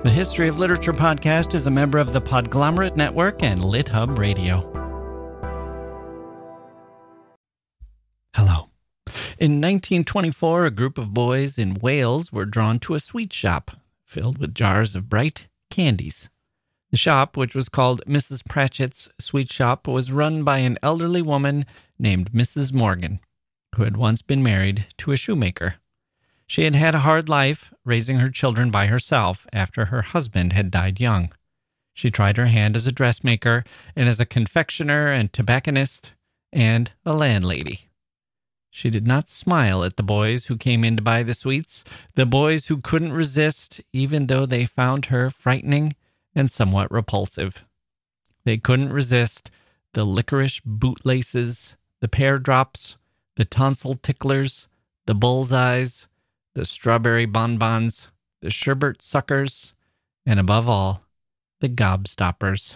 The History of Literature podcast is a member of the Podglomerate Network and LitHub Radio. Hello. In 1924, a group of boys in Wales were drawn to a sweet shop filled with jars of bright candies. The shop, which was called Mrs. Pratchett's Sweet Shop, was run by an elderly woman named Mrs. Morgan, who had once been married to a shoemaker. She had had a hard life, raising her children by herself after her husband had died young. She tried her hand as a dressmaker and as a confectioner and tobacconist and a landlady. She did not smile at the boys who came in to buy the sweets, the boys who couldn't resist, even though they found her frightening and somewhat repulsive. They couldn't resist the licorice bootlaces, the pear drops, the tonsil ticklers, the bullseyes, the strawberry bonbons, the sherbet suckers, and above all, the gobstoppers.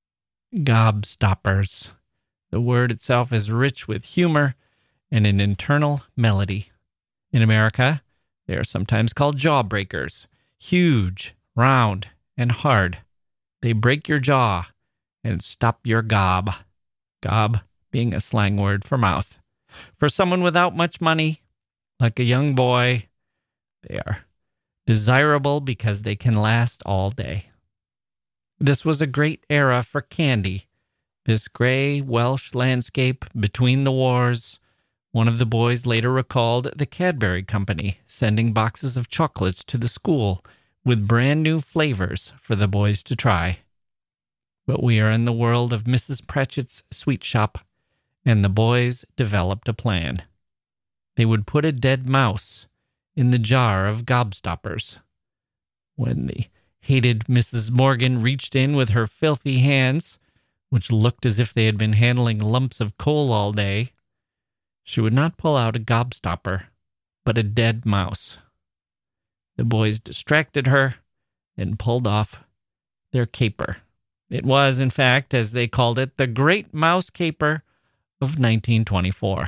Gobstoppers. The word itself is rich with humor and an internal melody. In America, they are sometimes called jawbreakers, huge, round, and hard. They break your jaw and stop your gob. Gob being a slang word for mouth. For someone without much money, like a young boy, they are desirable because they can last all day. This was a great era for candy. This gray Welsh landscape between the wars. One of the boys later recalled the Cadbury Company sending boxes of chocolates to the school with brand new flavors for the boys to try. But we are in the world of Mrs. Pratchett's Sweet Shop, and the boys developed a plan. They would put a dead mouse in the jar of gobstoppers. When the hated Mrs. Morgan reached in with her filthy hands, which looked as if they had been handling lumps of coal all day, she would not pull out a gobstopper, but a dead mouse. The boys distracted her and pulled off their caper. It was, in fact, as they called it, the Great Mouse Caper of 1924.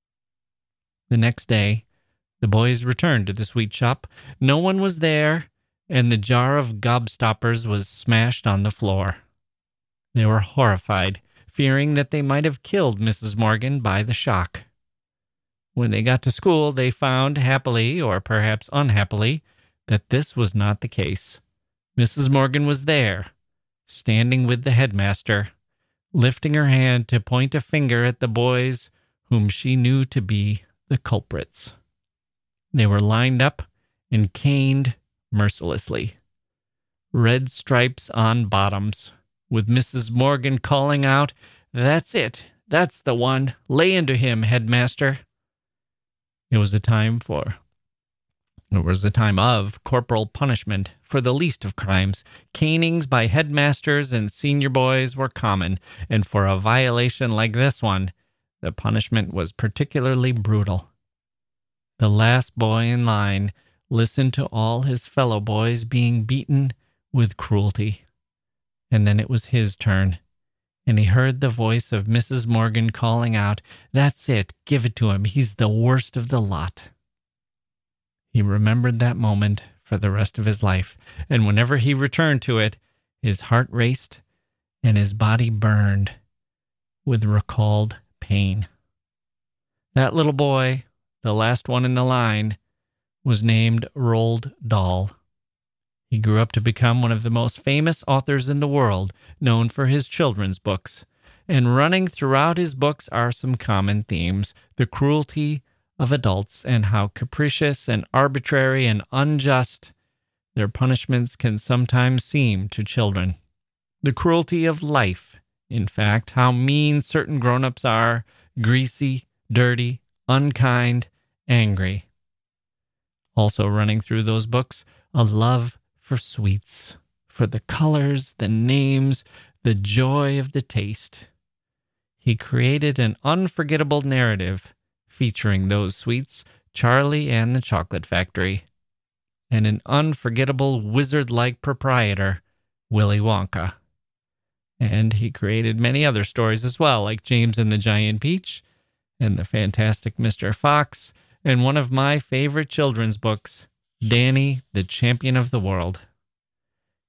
The next day, the boys returned to the sweet shop. No one was there, and the jar of gobstoppers was smashed on the floor. They were horrified, fearing that they might have killed Mrs. Morgan by the shock. When they got to school, they found, happily or perhaps unhappily, that this was not the case. Mrs. Morgan was there, standing with the headmaster, lifting her hand to point a finger at the boys whom she knew to be the culprits. They were lined up and caned mercilessly. Red stripes on bottoms, with Mrs. Morgan calling out, "That's it. That's the one. Lay into him, headmaster." It was a time of corporal punishment for the least of crimes. Canings by headmasters and senior boys were common, and for a violation like this one, the punishment was particularly brutal. The last boy in line listened to all his fellow boys being beaten with cruelty. And then it was his turn, and he heard the voice of Mrs. Morgan calling out, "That's it, give it to him, he's the worst of the lot." He remembered that moment for the rest of his life, and whenever he returned to it, his heart raced and his body burned with recalled pain. That little boy, the last one in the line, was named Roald Dahl. He grew up to become one of the most famous authors in the world, known for his children's books. And running throughout his books are some common themes: the cruelty of adults and how capricious and arbitrary and unjust their punishments can sometimes seem to children. The cruelty of life, in fact, how mean certain grown-ups are, greasy, dirty, unkind, angry. Also running through those books, a love for sweets, for the colors, the names, the joy of the taste. He created an unforgettable narrative featuring those sweets, Charlie and the Chocolate Factory, and an unforgettable wizard-like proprietor, Willy Wonka. And he created many other stories as well, like James and the Giant Peach, and the Fantastic Mr. Fox, and one of my favorite children's books, Danny, the Champion of the World.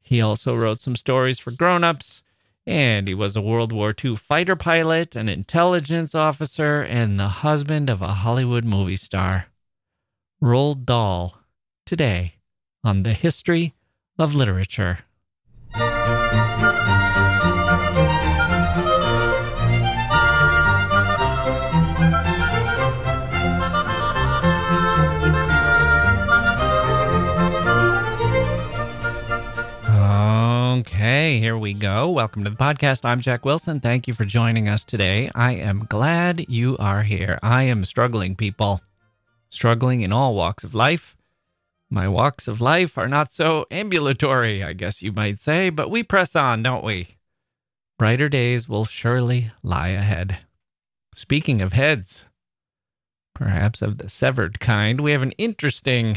He also wrote some stories for grown-ups, and he was a World War II fighter pilot, an intelligence officer, and the husband of a Hollywood movie star. Roald Dahl, today on The History of Literature. Okay, here we go. Welcome to the podcast. I'm Jack Wilson. Thank you for joining us today. I am glad you are here. I am struggling, people. Struggling in all walks of life. My walks of life are not so ambulatory, I guess you might say, but we press on, don't we? Brighter days will surely lie ahead. Speaking of heads, perhaps of the severed kind, we have an interesting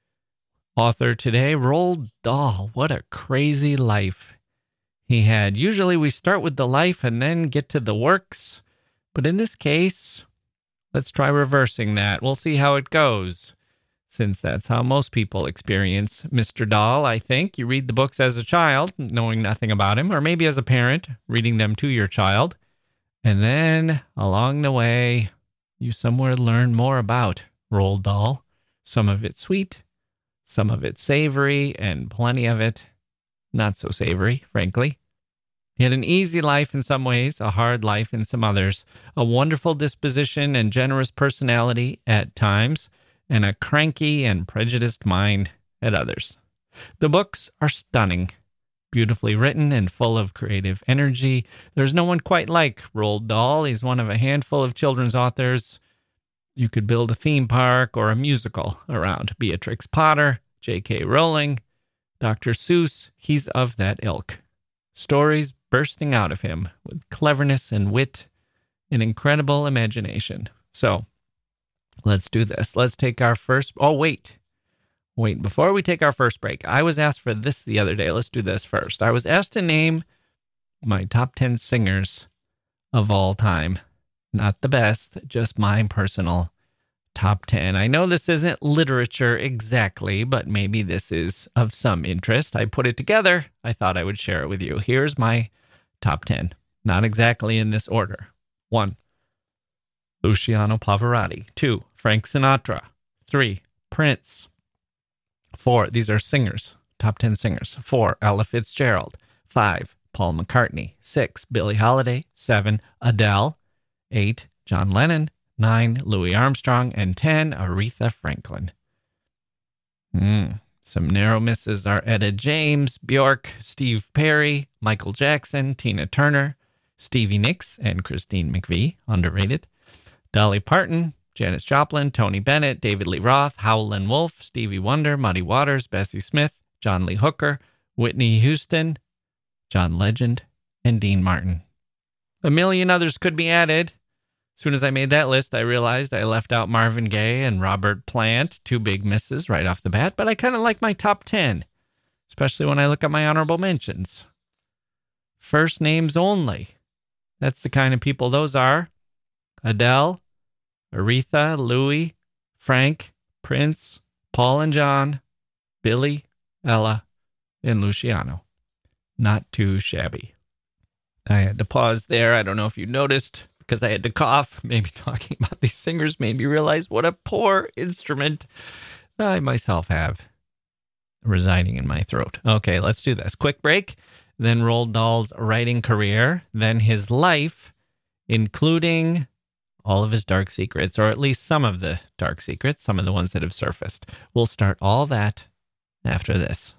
author today, Roald Dahl. What a crazy life he had. Usually we start with the life and then get to the works, but in this case, let's try reversing that. We'll see how it goes, since that's how most people experience Mr. Dahl, I think. You read the books as a child, knowing nothing about him, or maybe as a parent, reading them to your child, and then along the way, you somewhere learn more about Roald Dahl. Some of it sweet, some of it savory, and plenty of it not so savory, frankly. He had an easy life in some ways, a hard life in some others, a wonderful disposition and generous personality at times, and a cranky and prejudiced mind at others. The books are stunning, beautifully written and full of creative energy. There's no one quite like Roald Dahl. He's one of a handful of children's authors you could build a theme park or a musical around. Beatrix Potter, J.K. Rowling, Dr. Seuss, he's of that ilk. Stories bursting out of him with cleverness and wit and incredible imagination. So, let's do this. Let's take our first... Oh, wait. Before we take our first break, I was asked for this the other day. Let's do this first. I was asked to name my top 10 singers of all time. Not the best, just my personal top 10. I know this isn't literature exactly, but maybe this is of some interest. I put it together. I thought I would share it with you. Here's my top 10. Not exactly in this order. 1, Luciano Pavarotti. 2, Frank Sinatra. 3, Prince. 4, these are singers, top 10 singers. 4, Ella Fitzgerald. 5, Paul McCartney. 6, Billie Holiday. 7, Adele. 8, John Lennon. 9, Louis Armstrong. And 10, Aretha Franklin. Some narrow misses are Etta James, Bjork, Steve Perry, Michael Jackson, Tina Turner, Stevie Nicks, and Christine McVie, underrated. Dolly Parton, Janis Joplin, Tony Bennett, David Lee Roth, Howlin' Wolf, Stevie Wonder, Muddy Waters, Bessie Smith, John Lee Hooker, Whitney Houston, John Legend, and Dean Martin. A million others could be added. As soon as I made that list, I realized I left out Marvin Gaye and Robert Plant, 2 big misses right off the bat, but I kind of like my top 10, especially when I look at my honorable mentions. First names only. That's the kind of people those are. Adele, Aretha, Louis, Frank, Prince, Paul and John, Billy, Ella, and Luciano. Not too shabby. I had to pause there. I don't know if you noticed, because I had to cough. Maybe talking about these singers made me realize what a poor instrument I myself have residing in my throat. Okay, let's do this. Quick break. Then Roald Dahl's writing career. Then his life, including all of his dark secrets, or at least some of the dark secrets, some of the ones that have surfaced. We'll start all that after this.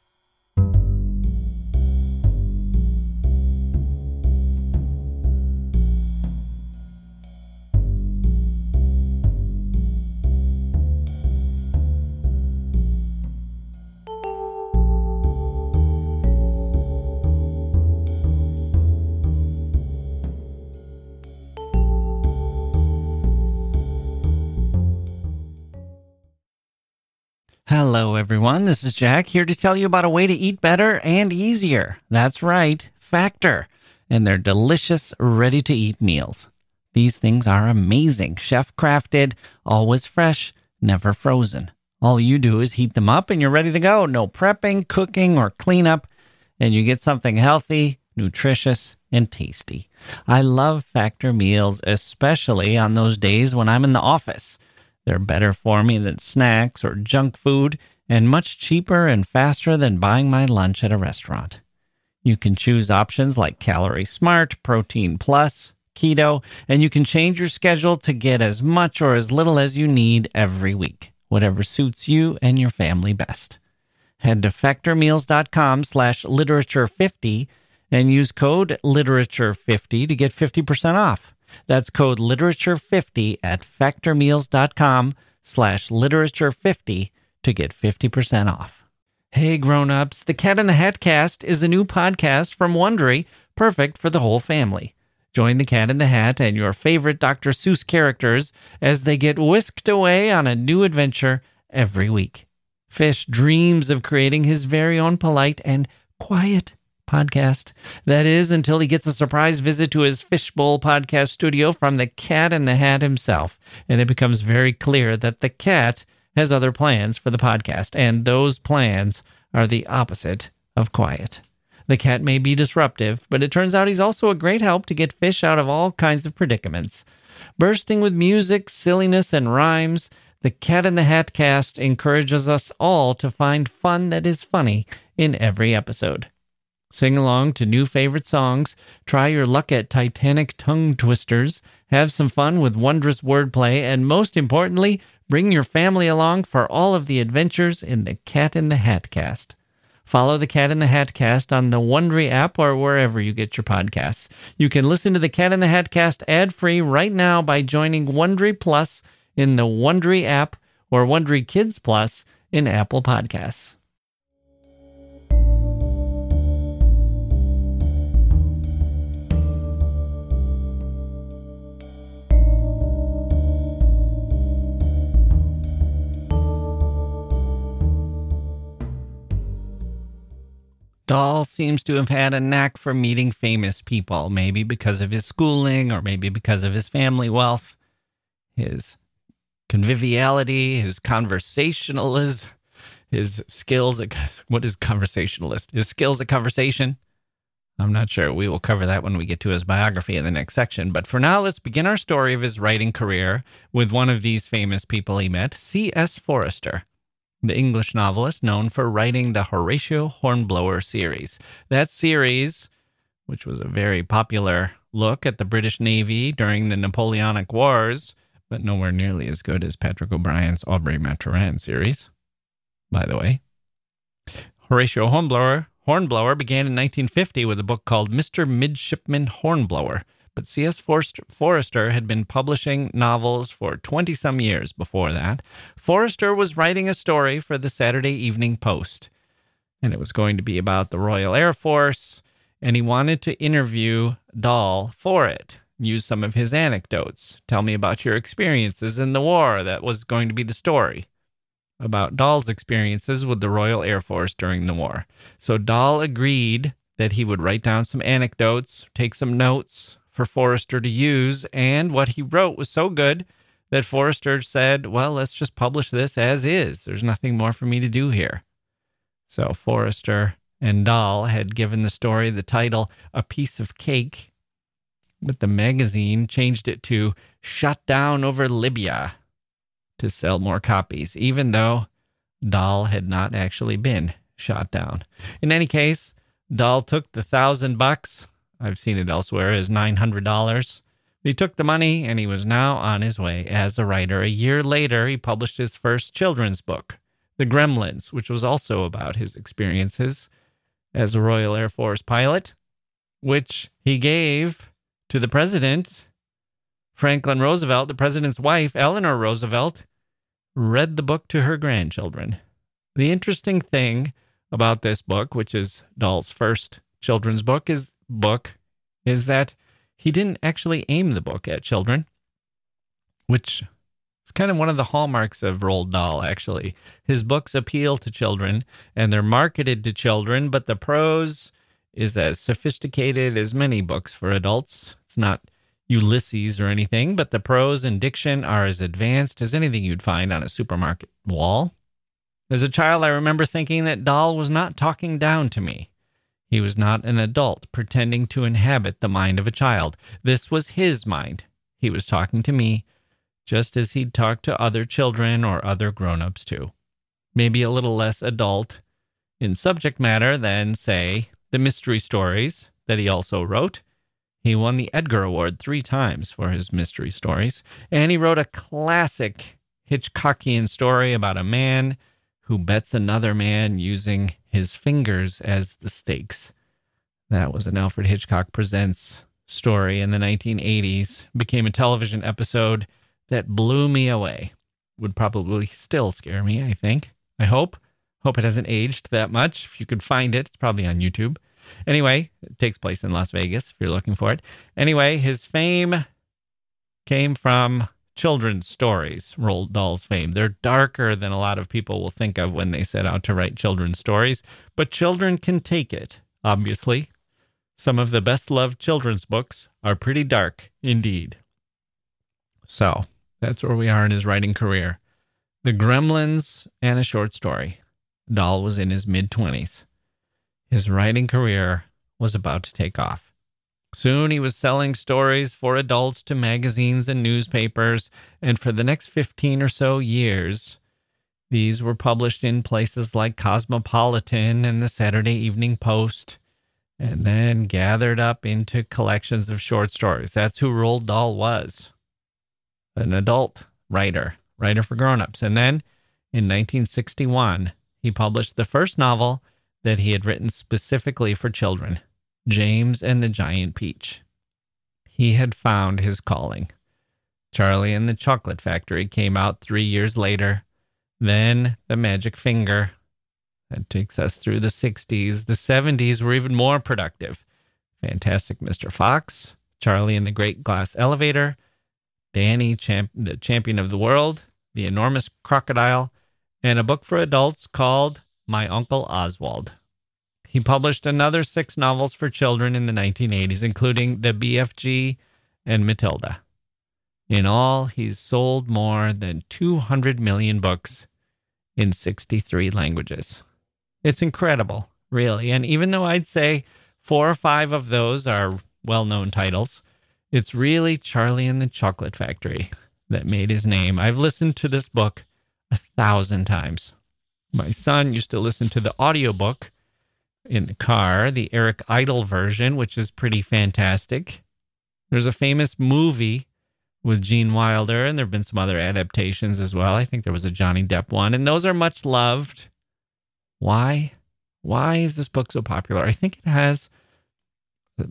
Hello, everyone. This is Jack here to tell you about a way to eat better and easier. That's right, Factor, and their delicious, ready-to-eat meals. These things are amazing, chef-crafted, always fresh, never frozen. All you do is heat them up and you're ready to go. No prepping, cooking, or cleanup. and you get something healthy, nutritious, and tasty. I love Factor meals, especially on those days when I'm in the office. They're better for me than snacks or junk food, and much cheaper and faster than buying my lunch at a restaurant. You can choose options like Calorie Smart, Protein Plus, Keto, and you can change your schedule to get as much or as little as you need every week, whatever suits you and your family best. Head to factormeals.com/literature50 and use code literature50 to get 50% off. That's code literature50 at factormeals.com/literature50 to get 50% off. Hey grown-ups, the Cat in the Hat Cast is a new podcast from Wondery, perfect for the whole family. Join the Cat in the Hat and your favorite Dr. Seuss characters as they get whisked away on a new adventure every week. Fish dreams of creating his very own polite and quiet podcast. That is, until he gets a surprise visit to his Fishbowl podcast studio from the Cat in the Hat himself, and it becomes very clear that the cat has other plans for the podcast, and those plans are the opposite of quiet. The cat may be disruptive, but it turns out he's also a great help to get fish out of all kinds of predicaments. Bursting with music, silliness, and rhymes, the Cat in the Hat Cast encourages us all to find fun that is funny in every episode. Sing along to new favorite songs, try your luck at Titanic tongue twisters, have some fun with wondrous wordplay, and most importantly, bring your family along for all of the adventures in the Cat in the Hat Cast. Follow the Cat in the Hat Cast on the Wondery app or wherever you get your podcasts. You can listen to the Cat in the Hat Cast ad-free right now by joining Wondery Plus in the Wondery app or Wondery Kids Plus in Apple Podcasts. Dahl seems to have had a knack for meeting famous people, maybe because of his schooling or maybe because of his family wealth, his conviviality, his conversationalism, his skills at, what is conversationalist? His skills at conversation. I'm not sure. We will cover that when we get to his biography in the next section. But for now, let's begin our story of his writing career with one of these famous people he met, C.S. Forester, the English novelist known for writing the Horatio Hornblower series. That series, which was a very popular look at the British Navy during the Napoleonic Wars, but nowhere nearly as good as Patrick O'Brien's Aubrey Maturin series, by the way. Horatio Hornblower began in 1950 with a book called Mr. Midshipman Hornblower, but C.S. Forester had been publishing novels for 20-some years before that. Forester was writing a story for the Saturday Evening Post, and it was going to be about the Royal Air Force, and he wanted to interview Dahl for it, use some of his anecdotes. Tell me about your experiences in the war. That was going to be the story about Dahl's experiences with the Royal Air Force during the war. So Dahl agreed that he would write down some anecdotes, take some notes for Forester to use, and what he wrote was so good that Forester said, well, let's just publish this as is. There's nothing more for me to do here. So Forester and Dahl had given the story the title, A Piece of Cake, but the magazine changed it to Shut Down Over Libya to sell more copies, even though Dahl had not actually been shot down. In any case, Dahl took the $1,000, I've seen it elsewhere as $900. He took the money and he was now on his way as a writer. A year later, he published his first children's book, The Gremlins, which was also about his experiences as a Royal Air Force pilot, which he gave to the president, Franklin Roosevelt. The president's wife, Eleanor Roosevelt, read the book to her grandchildren. The interesting thing about this book, which is Dahl's first children's book, is that he didn't actually aim the book at children, which is kind of one of the hallmarks of Roald Dahl, actually. His books appeal to children, and they're marketed to children, but the prose is as sophisticated as many books for adults. It's not Ulysses or anything, but the prose and diction are as advanced as anything you'd find on a supermarket wall. As a child, I remember thinking that Dahl was not talking down to me. He was not an adult pretending to inhabit the mind of a child. This was his mind. He was talking to me just as he'd talk to other children or other grown-ups too. Maybe a little less adult in subject matter than, say, the mystery stories that he also wrote. He won the Edgar Award 3 times for his mystery stories, and he wrote a classic Hitchcockian story about a man who bets another man using his fingers as the stakes. That was an Alfred Hitchcock Presents story in the 1980s. Became a television episode that blew me away. Would probably still scare me, I think. I hope. Hope it hasn't aged that much. If you could find it, it's probably on YouTube. Anyway, it takes place in Las Vegas if you're looking for it. Anyway, his fame came from children's stories, Roald Dahl's fame. They're darker than a lot of people will think of when they set out to write children's stories, but children can take it, obviously. Some of the best-loved children's books are pretty dark indeed. So, that's where we are in his writing career. The Gremlins and a short story. Dahl was in his mid-20s. His writing career was about to take off. Soon he was selling stories for adults to magazines and newspapers, and for the next 15 or so years, these were published in places like Cosmopolitan and the Saturday Evening Post, and then gathered up into collections of short stories. That's who Roald Dahl was, an adult writer for grown-ups. And then, in 1961, he published the first novel that he had written specifically for children, James and the Giant Peach. He had found his calling. Charlie and the Chocolate Factory came out 3 years later. Then The Magic Finger. That takes us through the 60s. The 70s were even more productive. Fantastic Mr. Fox, Charlie and the Great Glass Elevator, Danny, the Champion of the World, The Enormous Crocodile, and a book for adults called My Uncle Oswald. He published another 6 novels for children in the 1980s, including The BFG and Matilda. In all, he's sold more than 200 million books in 63 languages. It's incredible, really. And even though I'd say 4 or 5 of those are well-known titles, it's really Charlie and the Chocolate Factory that made his name. I've listened to this book 1,000 times. My son used to listen to the audiobook in the car, the Eric Idle version, which is pretty fantastic. There's a famous movie with Gene Wilder, and there have been some other adaptations as well. I think there was a Johnny Depp one, and those are much loved. Why? Why is this book so popular? I think it has a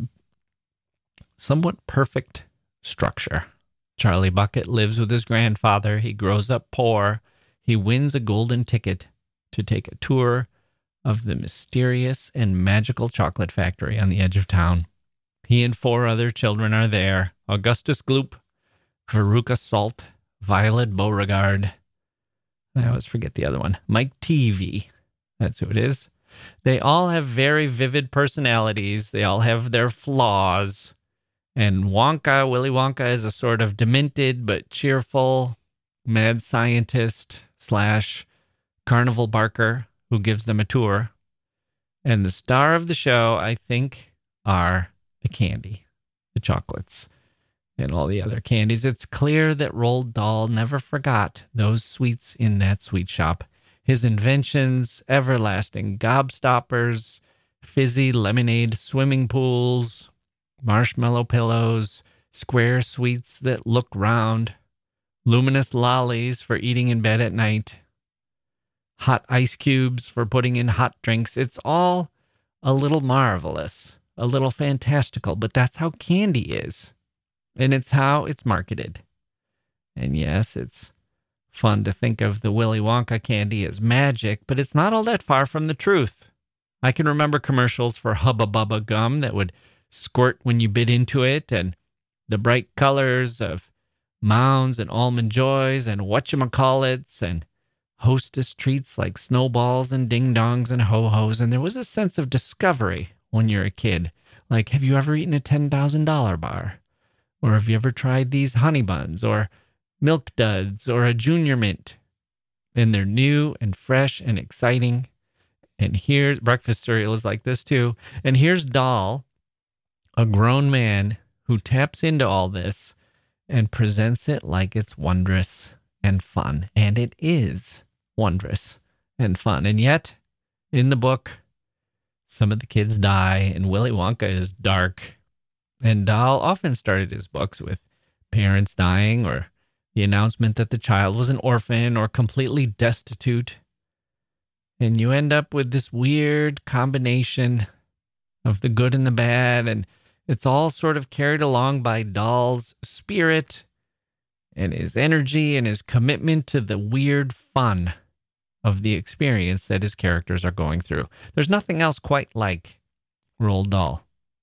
somewhat perfect structure. Charlie Bucket lives with his grandfather. He grows up poor. He wins a golden ticket to take a tour of the mysterious and magical chocolate factory on the edge of town. He and 4 other children are there. Augustus Gloop, Veruca Salt, Violet Beauregard. I always forget the other one. Mike Teavee. That's who it is. They all have very vivid personalities. They all have their flaws. And Wonka, Willy Wonka, is a sort of demented but cheerful mad scientist / carnival barker who gives them a tour. And the star of the show, I think, are the candy, the chocolates, and all the other candies. It's clear that Roald Dahl never forgot those sweets in that sweet shop. His inventions, everlasting gobstoppers, fizzy lemonade swimming pools, marshmallow pillows, square sweets that look round, luminous lollies for eating in bed at night, hot ice cubes for putting in hot drinks. It's all a little marvelous, a little fantastical, but that's how candy is. And it's how it's marketed. And yes, it's fun to think of the Willy Wonka candy as magic, but it's not all that far from the truth. I can remember commercials for Hubba Bubba gum that would squirt when you bit into it, and the bright colors of Mounds and Almond Joys and whatchamacallits and Hostess treats like snowballs and ding-dongs and ho-hos, and there was a sense of discovery when you're a kid. Like, have you ever eaten a $10,000 bar? Or have you ever tried these honey buns or Milk Duds or a Junior Mint? And they're new and fresh and exciting. And here's breakfast cereal is like this too. And here's Dahl, a grown man who taps into all this and presents it like it's wondrous and fun. And it is wondrous and fun. And yet, in the book, some of the kids die, and Willy Wonka is dark. And Dahl often started his books with parents dying or the announcement that the child was an orphan or completely destitute. And you end up with this weird combination of the good and the bad, and it's all sort of carried along by Dahl's spirit and his energy and his commitment to the weird fun of the experience that his characters are going through. There's nothing else quite like Roald Dahl.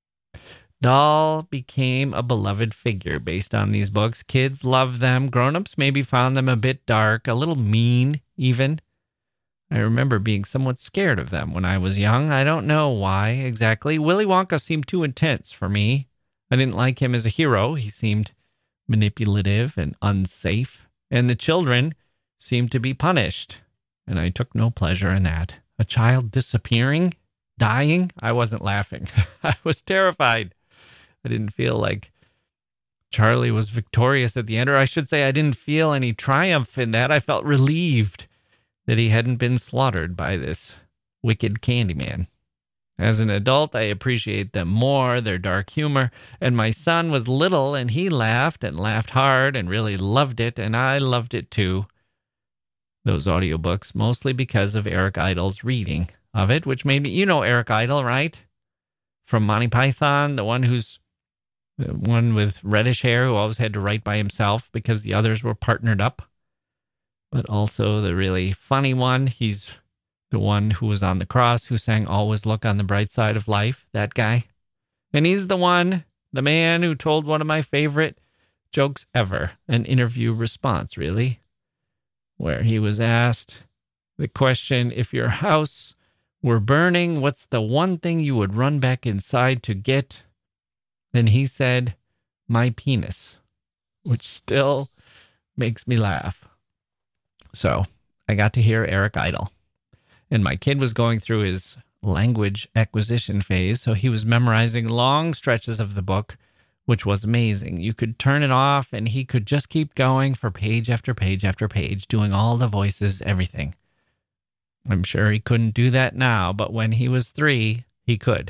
Dahl became a beloved figure based on these books. Kids loved them. Grown-ups maybe found them a bit dark, a little mean even. I remember being somewhat scared of them when I was young. I don't know why exactly. Willy Wonka seemed too intense for me. I didn't like him as a hero. He seemed manipulative and unsafe. And the children seemed to be punished. And I took no pleasure in that. A child disappearing, dying, I wasn't laughing. I was terrified. I didn't feel like Charlie was victorious at the end, or I should say I didn't feel any triumph in that. I felt relieved that he hadn't been slaughtered by this wicked Candyman. As an adult, I appreciate them more, their dark humor, and my son was little and he laughed and laughed hard and really loved it, and I loved it too. Those audiobooks, mostly because of Eric Idle's reading of it, which made me, you know Eric Idle, right? From Monty Python, the one with reddish hair who always had to write by himself because the others were partnered up. But also the really funny one. He's the one who was on the cross, who sang Always Look on the Bright Side of Life, that guy. And he's the man who told one of my favorite jokes ever, an interview response, really, where he was asked the question, if your house were burning, what's the one thing you would run back inside to get? And he said, my penis, which still makes me laugh. So I got to hear Eric Idle. And my kid was going through his language acquisition phase, so he was memorizing long stretches of the book, which was amazing. You could turn it off, and he could just keep going for page after page after page, doing all the voices, everything. I'm sure he couldn't do that now, but when he was 3, he could.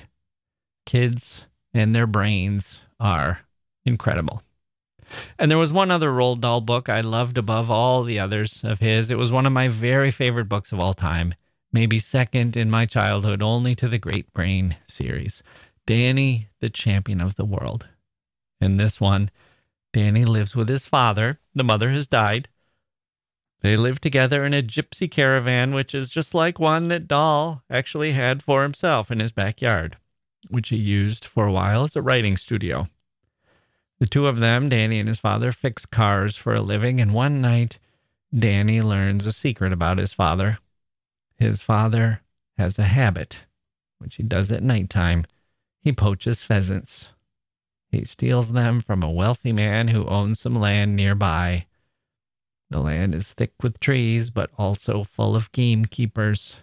Kids and their brains are incredible. And there was one other Roald Dahl book I loved above all the others of his. It was one of my very favorite books of all time, maybe second in my childhood, only to the Great Brain series, Danny, the Champion of the World. In this one, Danny lives with his father. The mother has died. They live together in a gypsy caravan, which is just like one that Dahl actually had for himself in his backyard, which he used for a while as a writing studio. The two of them, Danny and his father, fix cars for a living, and one night, Danny learns a secret about his father. His father has a habit, which he does at nighttime. He poaches pheasants. He steals them from a wealthy man who owns some land nearby. The land is thick with trees, but also full of gamekeepers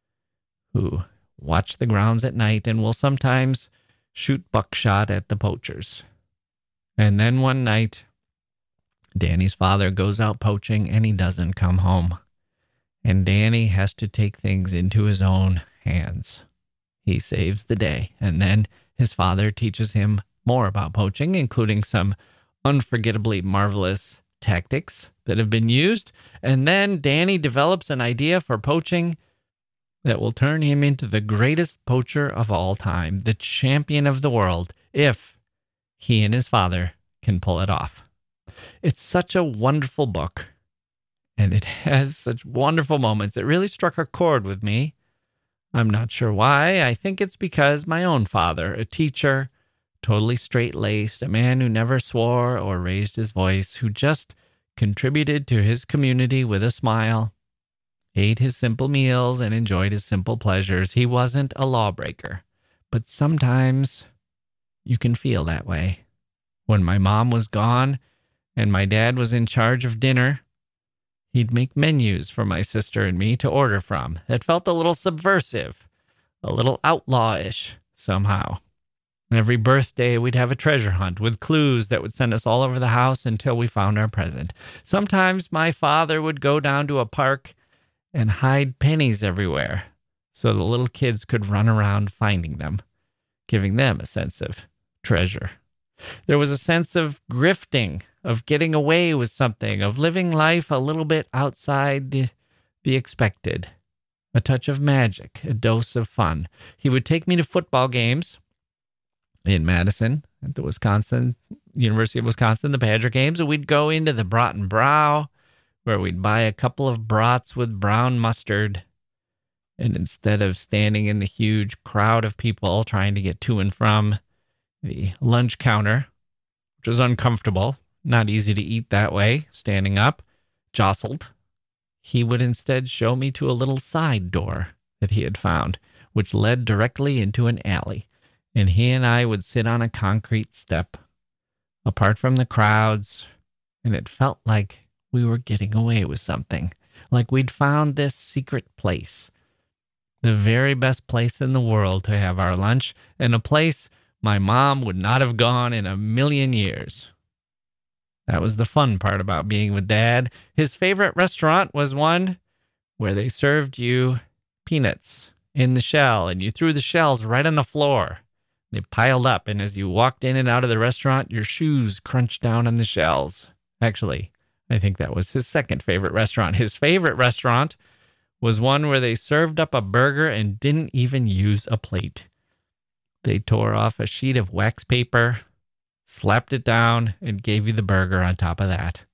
who watch the grounds at night and will sometimes shoot buckshot at the poachers. And then one night, Danny's father goes out poaching and he doesn't come home. And Danny has to take things into his own hands. He saves the day. And then his father teaches him more about poaching, including some unforgettably marvelous tactics that have been used. And then Danny develops an idea for poaching that will turn him into the greatest poacher of all time, the champion of the world, if he and his father can pull it off. It's such a wonderful book, and it has such wonderful moments. It really struck a chord with me. I'm not sure why. I think it's because my own father, a teacher, totally straight-laced, a man who never swore or raised his voice, who just contributed to his community with a smile, ate his simple meals, and enjoyed his simple pleasures. He wasn't a lawbreaker, but sometimes you can feel that way. When my mom was gone and my dad was in charge of dinner, He'd make menus for my sister and me to order from that felt a little subversive, a little outlawish somehow. Every birthday, we'd have a treasure hunt with clues that would send us all over the house until we found our present. Sometimes my father would go down to a park and hide pennies everywhere so the little kids could run around finding them, giving them a sense of treasure. There was a sense of grifting, of getting away with something, of living life a little bit outside the expected. A touch of magic, a dose of fun. He would take me to football games in Madison at the University of Wisconsin, the Badger games, and we'd go into the Brat and Brow, where we'd buy a couple of brats with brown mustard. And instead of standing in the huge crowd of people trying to get to and from the lunch counter, which was uncomfortable, not easy to eat that way, standing up, jostled, he would instead show me to a little side door that he had found, which led directly into an alley. And he and I would sit on a concrete step, apart from the crowds, and it felt like we were getting away with something, like we'd found this secret place, the very best place in the world to have our lunch, and a place my mom would not have gone in a million years. That was the fun part about being with Dad. His favorite restaurant was one where they served you peanuts in the shell, and you threw the shells right on the floor. They piled up, and as you walked in and out of the restaurant, your shoes crunched down on the shells. Actually, I think that was his second favorite restaurant. His favorite restaurant was one where they served up a burger and didn't even use a plate. They tore off a sheet of wax paper, slapped it down, and gave you the burger on top of that.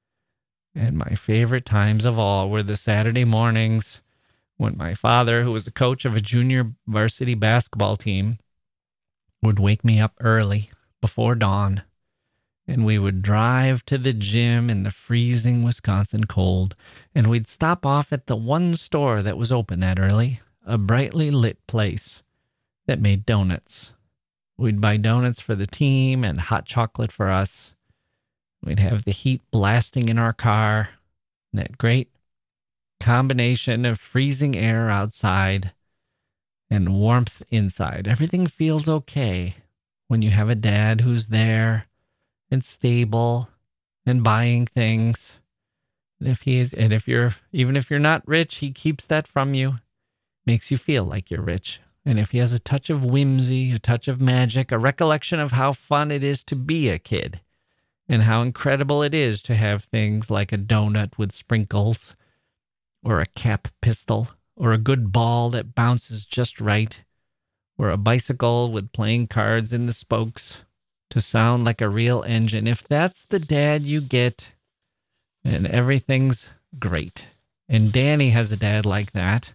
And my favorite times of all were the Saturday mornings when my father, who was the coach of a junior varsity basketball team, would wake me up early before dawn, and we would drive to the gym in the freezing Wisconsin cold, and we'd stop off at the one store that was open that early, a brightly lit place that made donuts. We'd buy donuts for the team and hot chocolate for us. We'd have the heat blasting in our car, that great combination of freezing air outside and warmth inside. Everything feels okay when you have a dad who's there and stable and buying things. Even if you're not rich, he keeps that from you, makes you feel like you're rich. And if he has a touch of whimsy, a touch of magic, a recollection of how fun it is to be a kid, and how incredible it is to have things like a donut with sprinkles, or a cap pistol, or a good ball that bounces just right, or a bicycle with playing cards in the spokes to sound like a real engine. If that's the dad you get, then everything's great. And Danny has a dad like that.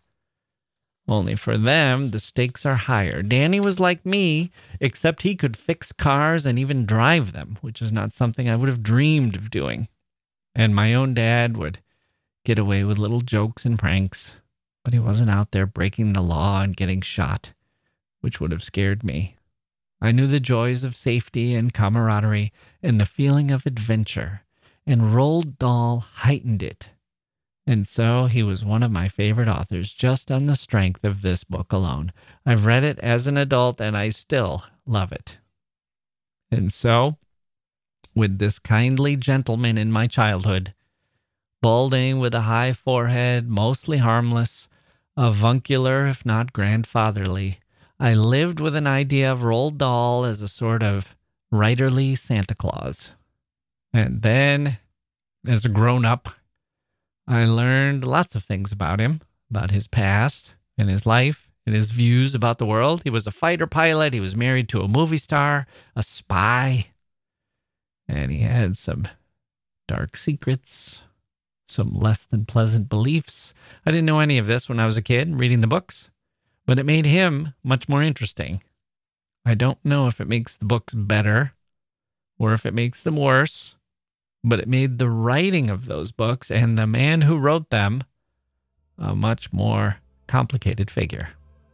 Only for them, the stakes are higher. Danny was like me, except he could fix cars and even drive them, which is not something I would have dreamed of doing. And my own dad would get away with little jokes and pranks, but he wasn't out there breaking the law and getting shot, which would have scared me. I knew the joys of safety and camaraderie and the feeling of adventure, and Roald Dahl heightened it. And so he was one of my favorite authors just on the strength of this book alone. I've read it as an adult and I still love it. And so, with this kindly gentleman in my childhood, balding with a high forehead, mostly harmless, avuncular if not grandfatherly, I lived with an idea of Roald Dahl as a sort of writerly Santa Claus. And then, as a grown-up, I learned lots of things about him, about his past and his life and his views about the world. He was a fighter pilot. He was married to a movie star, a spy, and he had some dark secrets, some less than pleasant beliefs. I didn't know any of this when I was a kid reading the books, but it made him much more interesting. I don't know if it makes the books better or if it makes them worse, but it made the writing of those books and the man who wrote them a much more complicated figure.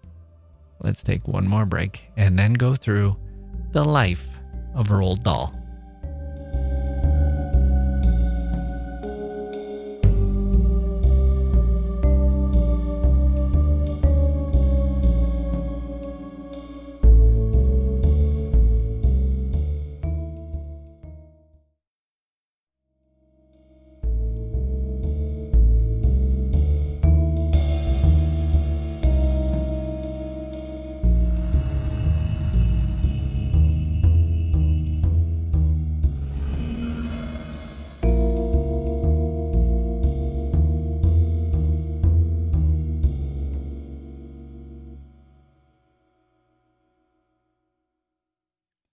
Let's take one more break and then go through the life of Roald Dahl.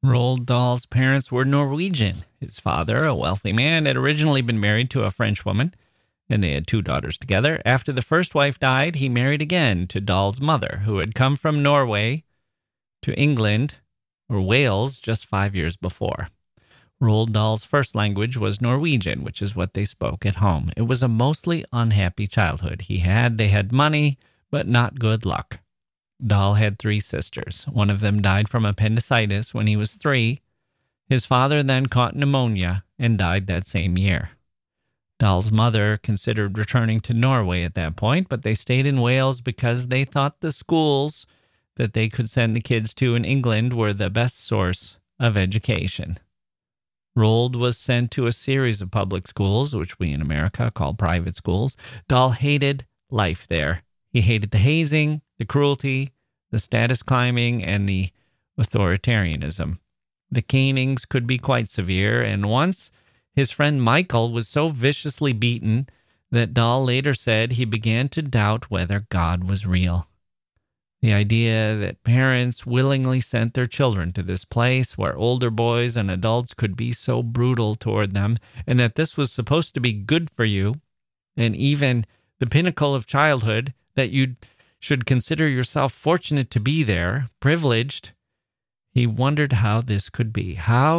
Roald Dahl's parents were Norwegian. His father, a wealthy man, had originally been married to a French woman, and they had 2 daughters together. After the first wife died, he married again to Dahl's mother, who had come from Norway to England or Wales just 5 years before. Roald Dahl's first language was Norwegian, which is what they spoke at home. It was a mostly unhappy childhood. They had money, but not good luck. Dahl had 3 sisters. One of them died from appendicitis when he was 3. His father then caught pneumonia and died that same year. Dahl's mother considered returning to Norway at that point, but they stayed in Wales because they thought the schools that they could send the kids to in England were the best source of education. Roald was sent to a series of public schools, which we in America call private schools. Dahl hated life there. He hated the hazing, the cruelty, the status climbing, and the authoritarianism. The canings could be quite severe, and once his friend Michael was so viciously beaten that Dahl later said he began to doubt whether God was real. The idea that parents willingly sent their children to this place where older boys and adults could be so brutal toward them, and that this was supposed to be good for you, and even the pinnacle of childhood, that you should consider yourself fortunate to be there, privileged. He wondered how this could be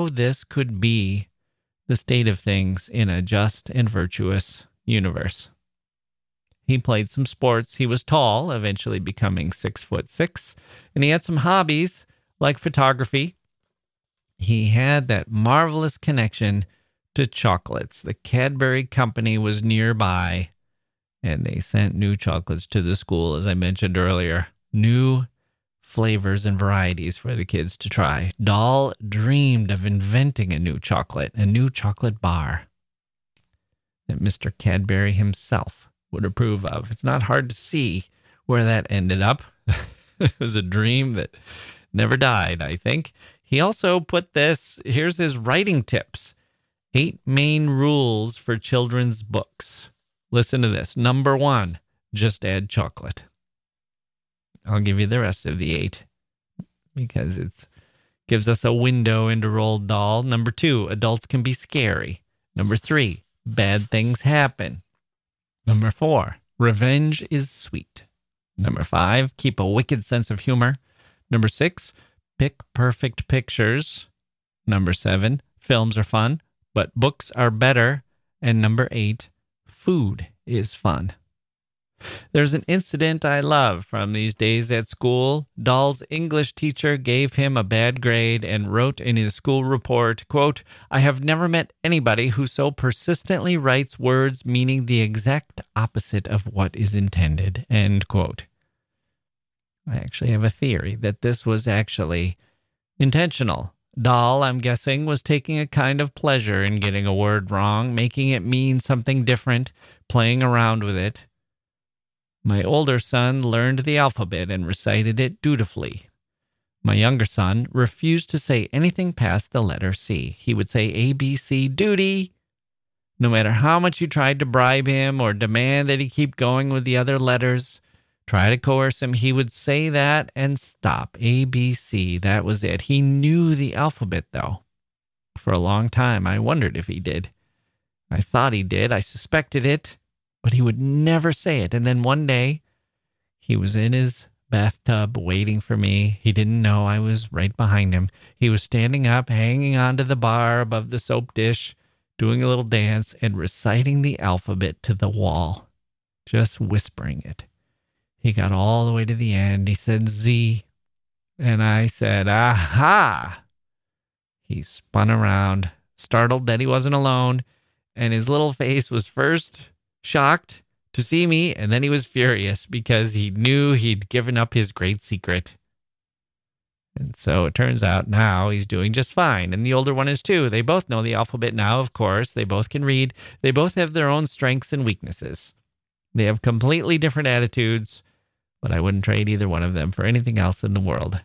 the state of things in a just and virtuous universe. He played some sports. He was tall, eventually becoming 6'6", and he had some hobbies like photography. He had that marvelous connection to chocolates. The Cadbury Company was nearby, and they sent new chocolates to the school, as I mentioned earlier. New flavors and varieties for the kids to try. Dahl dreamed of inventing a new chocolate bar that Mr. Cadbury himself would approve of. It's not hard to see where that ended up. It was a dream that never died, I think. He also put here's his writing tips. 8 main rules for children's books. Listen to this. Number 1, just add chocolate. I'll give you the rest of the 8 because it gives us a window into Roald Dahl. Number 2, adults can be scary. Number 3, bad things happen. Number 4, revenge is sweet. Number 5, keep a wicked sense of humor. Number 6, pick perfect pictures. Number 7, films are fun, but books are better. And number 8, food is fun. There's an incident I love from these days at school. Dahl's English teacher gave him a bad grade and wrote in his school report, quote, "I have never met anybody who so persistently writes words meaning the exact opposite of what is intended," end quote. I actually have a theory that this was actually intentional. Dahl, I'm guessing, was taking a kind of pleasure in getting a word wrong, making it mean something different, playing around with it. My older son learned the alphabet and recited it dutifully. My younger son refused to say anything past the letter C. He would say ABC duty. No matter how much you tried to bribe him or demand that he keep going with the other letters, try to coerce him, he would say that and stop. ABC, that was it. He knew the alphabet, though. For a long time, I wondered if he did. I thought he did. I suspected it. But he would never say it. And then one day, he was in his bathtub waiting for me. He didn't know I was right behind him. He was standing up, hanging onto the bar above the soap dish, doing a little dance and reciting the alphabet to the wall, just whispering it. He got all the way to the end. He said Z, and I said, aha. He spun around, startled that he wasn't alone, and his little face was first shocked to see me, and then he was furious because he knew he'd given up his great secret. And so it turns out now he's doing just fine, and the older one is too. They both know the alphabet now, of course. They both can read. They both have their own strengths and weaknesses. They have completely different attitudes, but I wouldn't trade either one of them for anything else in the world.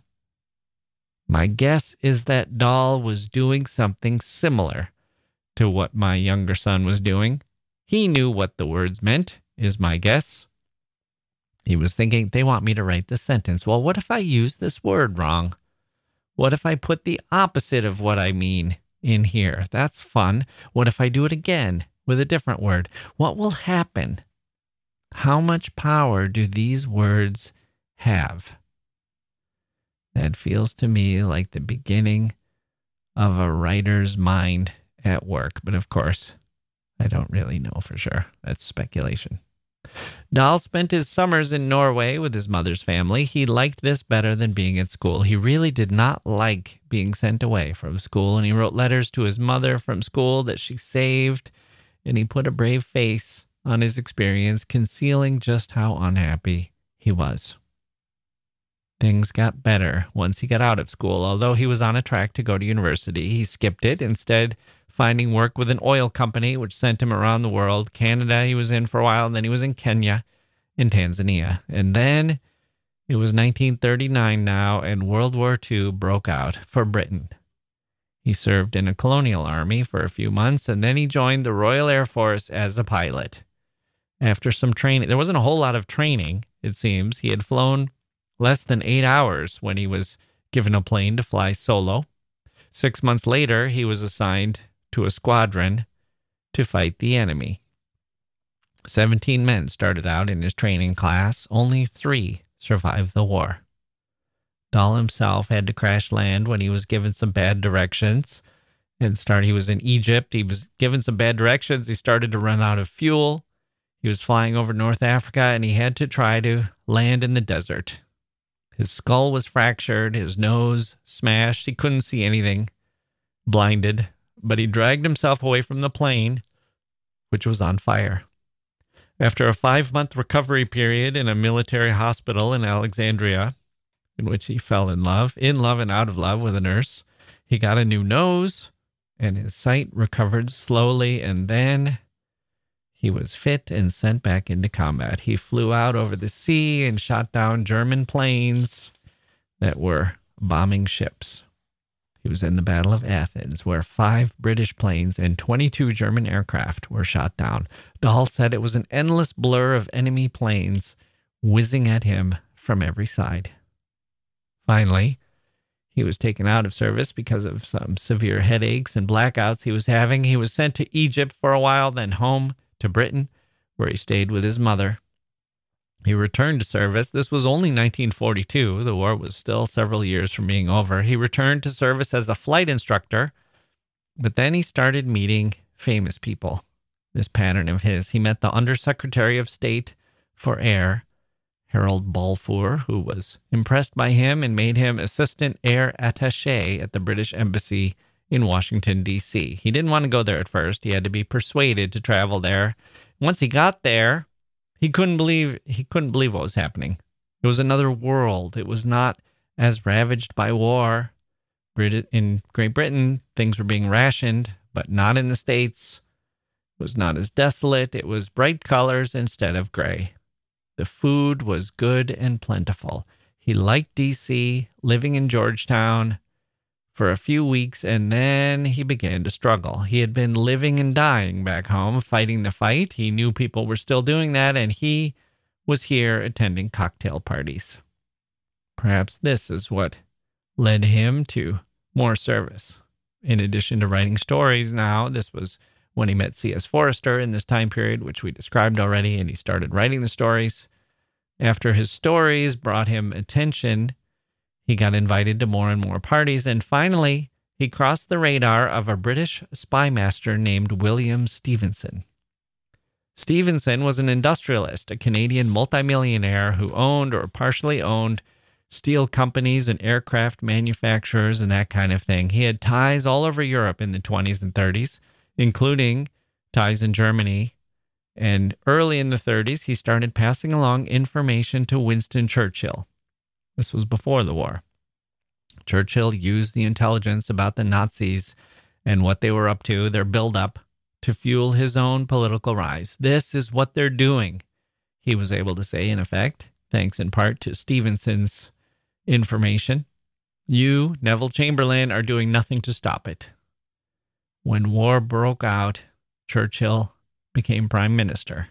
My guess is that Dahl was doing something similar to what my younger son was doing. He knew what the words meant, is my guess. He was thinking, they want me to write this sentence. Well, what if I use this word wrong? What if I put the opposite of what I mean in here? That's fun. What if I do it again with a different word? What will happen? How much power do these words have? That feels to me like the beginning of a writer's mind at work. But of course, I don't really know for sure. That's speculation. Dahl spent his summers in Norway with his mother's family. He liked this better than being at school. He really did not like being sent away from school, and he wrote letters to his mother from school that she saved, and he put a brave face on his experience, concealing just how unhappy he was. Things got better once he got out of school. Although he was on a track to go to university, he skipped it, instead finding work with an oil company, which sent him around the world. Canada he was in for a while, and then he was in Kenya and Tanzania. And then it was 1939 now, and World War II broke out for Britain. He served in a colonial army for a few months, and then he joined the Royal Air Force as a pilot. After some training, there wasn't a whole lot of training, it seems. He had flown less than 8 hours when he was given a plane to fly solo. 6 months later, he was assigned to a squadron to fight the enemy. 17 men started out in his training class. Only 3 survived the war. Dahl himself had to crash land when he was given some bad directions. He was in Egypt. He was given some bad directions. He started to run out of fuel. He was flying over North Africa, and he had to try to land in the desert. His skull was fractured, his nose smashed. He couldn't see anything, blinded, but he dragged himself away from the plane, which was on fire. After a 5-month recovery period in a military hospital in Alexandria, in which he fell in love and out of love with a nurse, he got a new nose, and his sight recovered slowly, and then he was fit and sent back into combat. He flew out over the sea and shot down German planes that were bombing ships. He was in the Battle of Athens, where 5 British planes and 22 German aircraft were shot down. Dahl said it was an endless blur of enemy planes whizzing at him from every side. Finally, he was taken out of service because of some severe headaches and blackouts he was having. He was sent to Egypt for a while, then home to Britain, where he stayed with his mother. He returned to service. This was only 1942. The war was still several years from being over. He returned to service as a flight instructor, but then he started meeting famous people. This pattern of his. He met the Undersecretary of State for Air, Harold Balfour, who was impressed by him and made him assistant air attaché at the British Embassy in Washington, D.C. He didn't want to go there at first. He had to be persuaded to travel there. Once he got there, he couldn't believe what was happening. It was another world. It was not as ravaged by war. In Great Britain, things were being rationed, but not in the States. It was not as desolate. It was bright colors instead of gray. The food was good and plentiful. He liked D.C., living in Georgetown for a few weeks, and then he began to struggle. He had been living and dying back home, fighting the fight. He knew people were still doing that, and he was here attending cocktail parties. Perhaps this is what led him to more service. In addition to writing stories now, this was when he met C.S. Forester in this time period, which we described already, and he started writing the stories. After his stories brought him attention, he got invited to more and more parties, and finally, he crossed the radar of a British spy master named William Stevenson. Stevenson was an industrialist, a Canadian multimillionaire who owned or partially owned steel companies and aircraft manufacturers and that kind of thing. He had ties all over Europe in the 20s and 30s, including ties in Germany. And early in the 30s, he started passing along information to Winston Churchill. This was before the war. Churchill used the intelligence about the Nazis and what they were up to, their buildup, to fuel his own political rise. This is what they're doing, he was able to say, in effect, thanks in part to Stevenson's information. You, Neville Chamberlain, are doing nothing to stop it. When war broke out, Churchill became prime minister.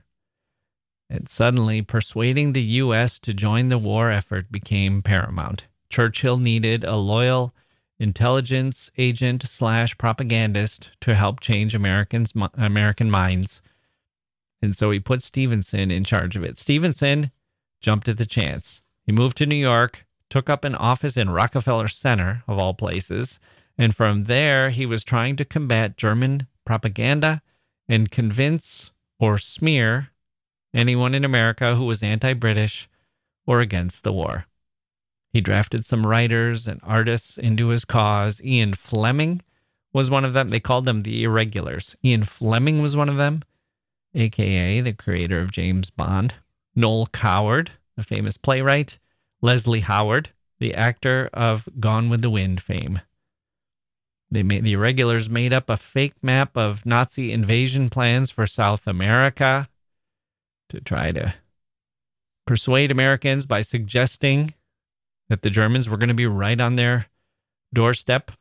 And suddenly, persuading the U.S. to join the war effort became paramount. Churchill needed a loyal intelligence agent / propagandist to help change American minds. And so he put Stevenson in charge of it. Stevenson jumped at the chance. He moved to New York, took up an office in Rockefeller Center, of all places, and from there he was trying to combat German propaganda and convince or smear anyone in America who was anti-British or against the war. He drafted some writers and artists into his cause. Ian Fleming was one of them. They called them the Irregulars. Ian Fleming was one of them, a.k.a. the creator of James Bond. Noel Coward, the famous playwright. Leslie Howard, the actor of Gone with the Wind fame. The Irregulars made up a fake map of Nazi invasion plans for South America to try to persuade Americans by suggesting that the Germans were going to be right on their doorstep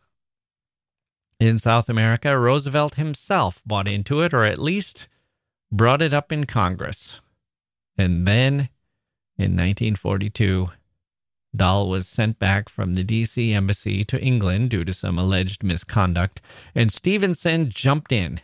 in South America. Roosevelt himself bought into it, or at least brought it up in Congress. And then in 1942, Dahl was sent back from the D.C. embassy to England due to some alleged misconduct, and Stevenson jumped in.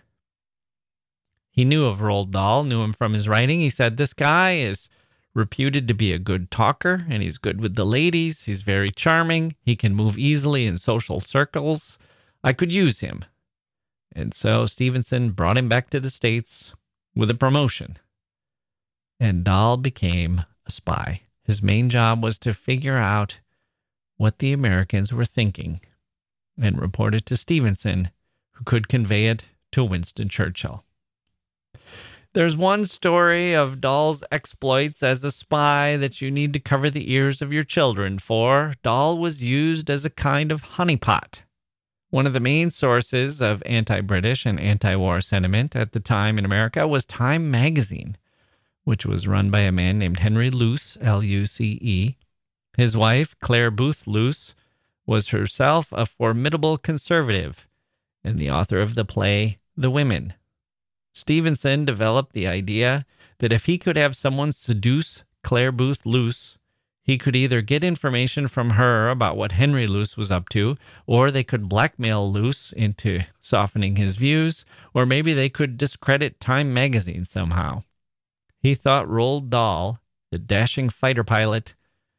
He knew of Roald Dahl, knew him from his writing. He said, this guy is reputed to be a good talker, and he's good with the ladies. He's very charming. He can move easily in social circles. I could use him. And so Stevenson brought him back to the States with a promotion. And Dahl became a spy. His main job was to figure out what the Americans were thinking and report it to Stevenson, who could convey it to Winston Churchill. There's one story of Dahl's exploits as a spy that you need to cover the ears of your children for. Dahl was used as a kind of honeypot. One of the main sources of anti-British and anti-war sentiment at the time in America was Time magazine, which was run by a man named Henry Luce, L-U-C-E. His wife, Claire Booth Luce, was herself a formidable conservative and the author of the play The Women. Stevenson developed the idea that if he could have someone seduce Claire Booth Luce, he could either get information from her about what Henry Luce was up to, or they could blackmail Luce into softening his views, or maybe they could discredit Time magazine somehow. He thought Roald Dahl, the dashing fighter pilot,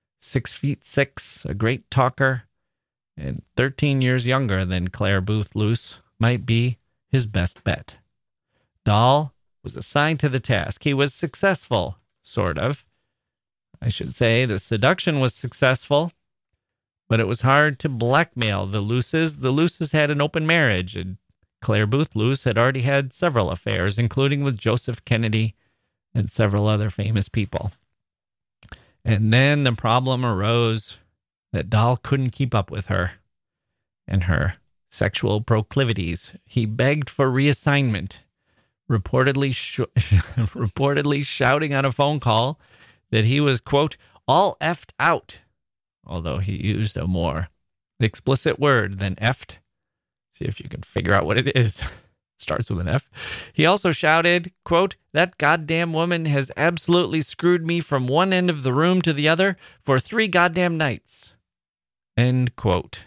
6'6", a great talker, and 13 years younger than Claire Booth Luce, might be his best bet. Dahl was assigned to the task. He was successful, sort of. I should say the seduction was successful, but it was hard to blackmail the Luces. The Luces had an open marriage, and Claire Booth Luce had already had several affairs, including with Joseph Kennedy and several other famous people. And then the problem arose that Dahl couldn't keep up with her and her sexual proclivities. He begged for reassignment, reportedly shouting on a phone call that he was, quote, all effed out, although he used a more explicit word than effed. See if you can figure out what it is. Starts with an F. He also shouted, quote, that goddamn woman has absolutely screwed me from one end of the room to the other for 3 goddamn nights. End quote.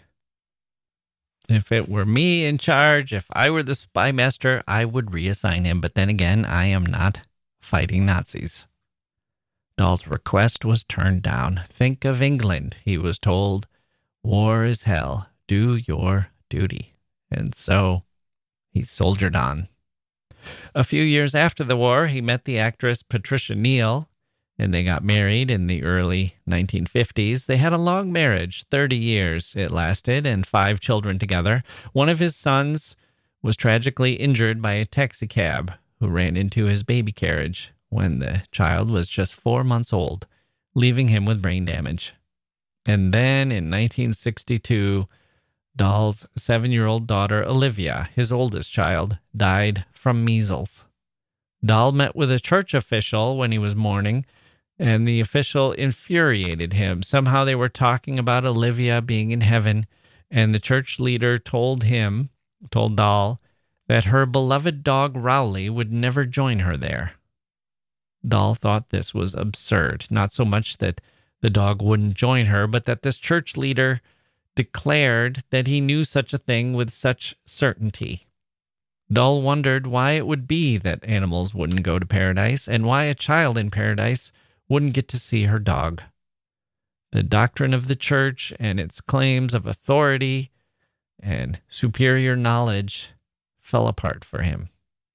If it were me in charge, if I were the spy master, I would reassign him. But then again, I am not fighting Nazis. Dahl's request was turned down. Think of England, he was told. War is hell. Do your duty. And so he soldiered on. A few years after the war, he met the actress Patricia Neal, and they got married in the early 1950s. They had a long marriage, 30 years it lasted, and 5 children together. One of his sons was tragically injured by a taxicab who ran into his baby carriage when the child was just 4 months old, leaving him with brain damage. And then in 1962, Dahl's 7-year-old daughter, Olivia, his oldest child, died from measles. Dahl met with a church official when he was mourning, and the official infuriated him. Somehow they were talking about Olivia being in heaven, and the church leader told Dahl, that her beloved dog Rowley would never join her there. Dahl thought this was absurd, not so much that the dog wouldn't join her, but that this church leader declared that he knew such a thing with such certainty. Dahl wondered why it would be that animals wouldn't go to paradise and why a child in paradise wouldn't get to see her dog. The doctrine of the church and its claims of authority and superior knowledge fell apart for him.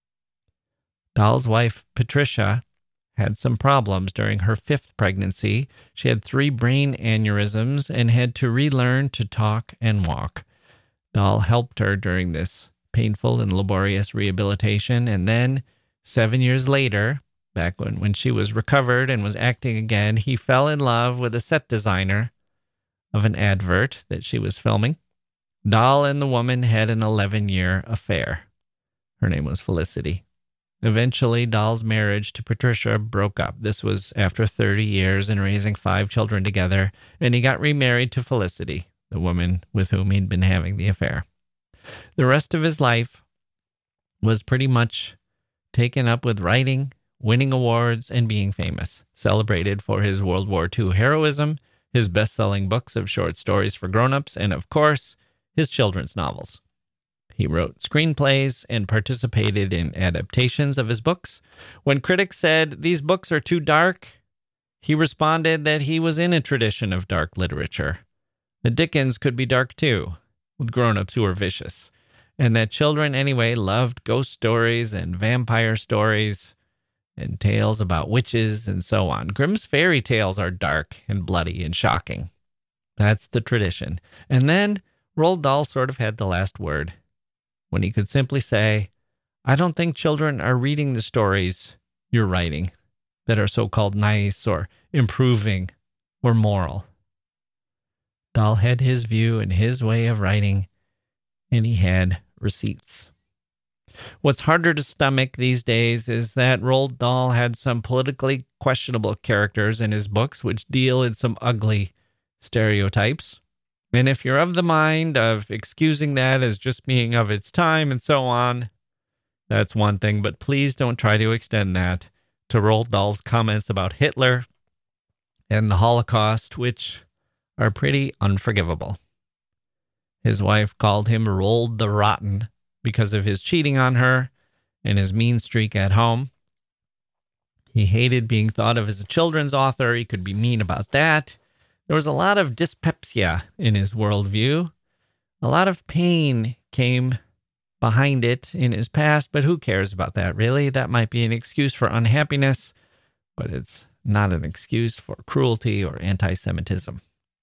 Dahl's wife, Patricia, had some problems during her 5th pregnancy. She had 3 brain aneurysms and had to relearn to talk and walk. Dahl helped her during this painful and laborious rehabilitation, and then 7 years later, back when she was recovered and was acting again, he fell in love with a set designer of an advert that she was filming. Dahl and the woman had an 11-year affair. Her name was Felicity. Eventually, Dahl's marriage to Patricia broke up. This was after 30 years and raising 5 children together, and he got remarried to Felicity, the woman with whom he'd been having the affair. The rest of his life was pretty much taken up with writing, winning awards, and being famous, celebrated for his World War II heroism, his best-selling books of short stories for grown-ups, and, of course, his children's novels. He wrote screenplays and participated in adaptations of his books. When critics said these books are too dark, he responded that he was in a tradition of dark literature, that Dickens could be dark too, with grown-ups who were vicious, and that children anyway loved ghost stories and vampire stories and tales about witches and so on. Grimm's fairy tales are dark and bloody and shocking. That's the tradition. And then Roald Dahl sort of had the last word, when he could simply say, I don't think children are reading the stories you're writing that are so-called nice or improving or moral. Dahl had his view and his way of writing, and he had receipts. What's harder to stomach these days is that Roald Dahl had some politically questionable characters in his books which deal in some ugly stereotypes. And if you're of the mind of excusing that as just being of its time and so on, that's one thing, but please don't try to extend that to Roald Dahl's comments about Hitler and the Holocaust, which are pretty unforgivable. His wife called him Roald the Rotten because of his cheating on her and his mean streak at home. He hated being thought of as a children's author. He could be mean about that. There was a lot of dyspepsia in his worldview. A lot of pain came behind it in his past, but who cares about that, really? That might be an excuse for unhappiness, but it's not an excuse for cruelty or anti-Semitism.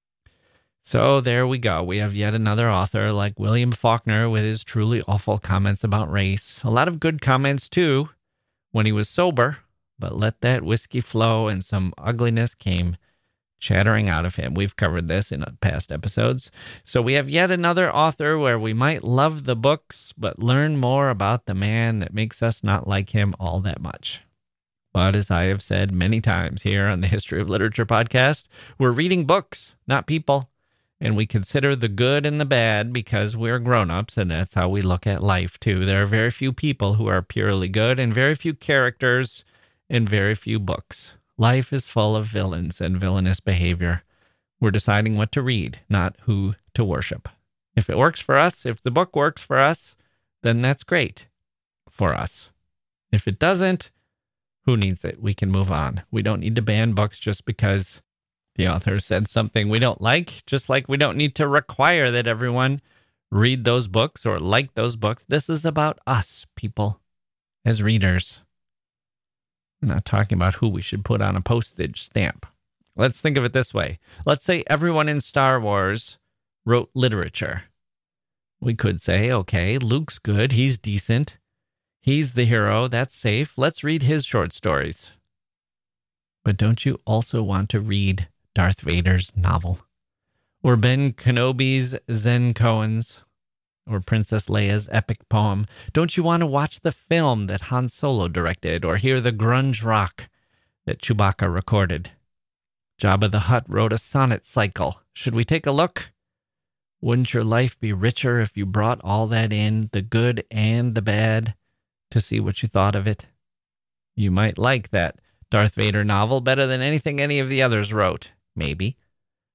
So there we go. We have yet another author like William Faulkner with his truly awful comments about race. A lot of good comments, too, when he was sober, but let that whiskey flow and some ugliness came chattering out of him. We've covered this in past episodes. So we have yet another author where we might love the books, but learn more about the man that makes us not like him all that much. But as I have said many times here on the History of Literature podcast, we're reading books, not people. And we consider the good and the bad because we're grown-ups, and that's how we look at life, too. There are very few people who are purely good, and very few characters, and very few books. Life is full of villains and villainous behavior. We're deciding what to read, not who to worship. If it works for us, if the book works for us, then that's great for us. If it doesn't, who needs it? We can move on. We don't need to ban books just because the author said something we don't like, just like we don't need to require that everyone read those books or like those books. This is about us, people, as readers. We're not talking about who we should put on a postage stamp. Let's think of it this way. Let's say everyone in Star Wars wrote literature. We could say, okay, Luke's good, he's decent, he's the hero, that's safe. Let's read his short stories. But don't you also want to read Darth Vader's novel? Or Ben Kenobi's Zen Koans? Or Princess Leia's epic poem? Don't you want to watch the film that Han Solo directed, or hear the grunge rock that Chewbacca recorded? Jabba the Hutt wrote a sonnet cycle. Should we take a look? Wouldn't your life be richer if you brought all that in, the good and the bad, to see what you thought of it? You might like that Darth Vader novel better than anything any of the others wrote, maybe.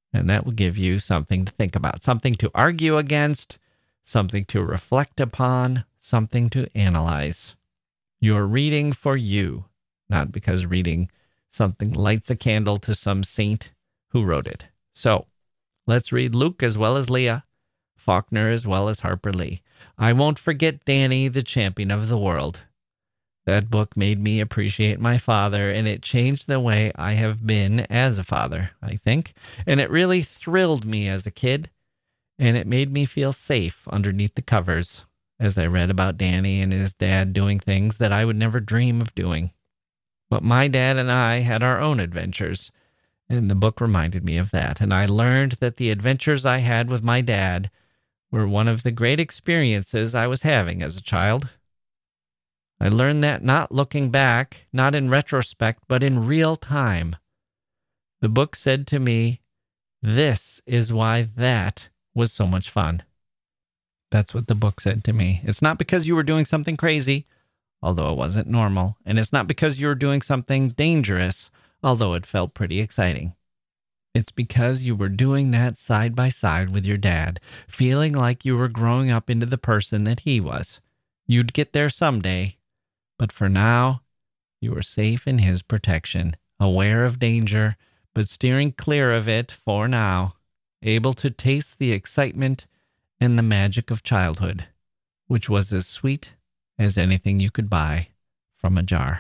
And that will give you something to think about, something to argue against, something to reflect upon, something to analyze. You're reading for you, not because reading something lights a candle to some saint who wrote it. So let's read Luke as well as Leah, Faulkner as well as Harper Lee. I won't forget Danny, the champion of the world. That book made me appreciate my father, and it changed the way I have been as a father, I think. And it really thrilled me as a kid, and it made me feel safe underneath the covers as I read about Danny and his dad doing things that I would never dream of doing. But my dad and I had our own adventures, and the book reminded me of that. And I learned that the adventures I had with my dad were one of the great experiences I was having as a child. I learned that not looking back, not in retrospect, but in real time. The book said to me, this is why that was so much fun. That's what the book said to me. It's not because you were doing something crazy, although it wasn't normal. And it's not because you were doing something dangerous, although it felt pretty exciting. It's because you were doing that side by side with your dad, feeling like you were growing up into the person that he was. You'd get there someday, but for now, you were safe in his protection, aware of danger, but steering clear of it for now, able to taste the excitement and the magic of childhood, which was as sweet as anything you could buy from a jar.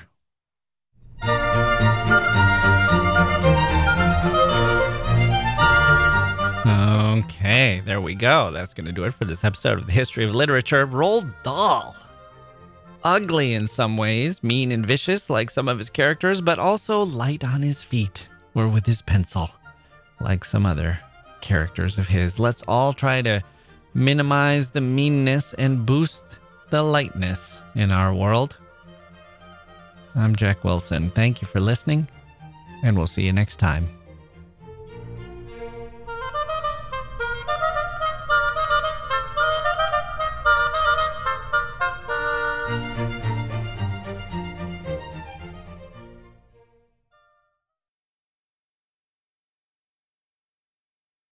Okay, there we go. That's going to do it for this episode of the History of Literature. Roald Dahl. Ugly in some ways, mean and vicious like some of his characters, but also light on his feet or with his pencil like some other characters of his. Let's all try to minimize the meanness and boost the lightness in our world. I'm Jack Wilson. Thank you for listening, and we'll see you next time.